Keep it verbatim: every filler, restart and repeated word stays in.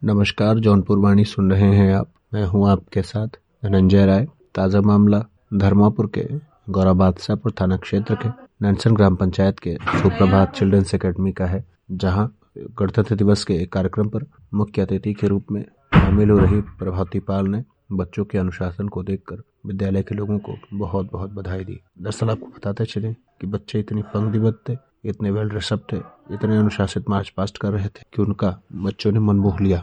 नमस्कार, जौनपुर वाणी सुन रहे हैं आप। मैं हूं आपके साथ धनंजय राय। ताज़ा मामला धर्मापुर के गौराबादशाहपुर थाना क्षेत्र के नैनसन ग्राम पंचायत के सुप्रभात चिल्ड्रंस एकेडमी का है, जहां गणतंत्र दिवस के एक कार्यक्रम पर मुख्य अतिथि के रूप में शामिल हो रही प्रभाती पाल ने बच्चों के अनुशासन को देखकर विद्यालय के लोगों को बहुत बहुत बधाई दी। दरअसल आपको बताते चले कि बच्चे इतनी पंक्तिबद्ध थे, इतने वेल ड्रेसअप थे, इतने अनुशासित मार्च पास्ट कर रहे थे कि उनका बच्चों ने मन मोह लिया।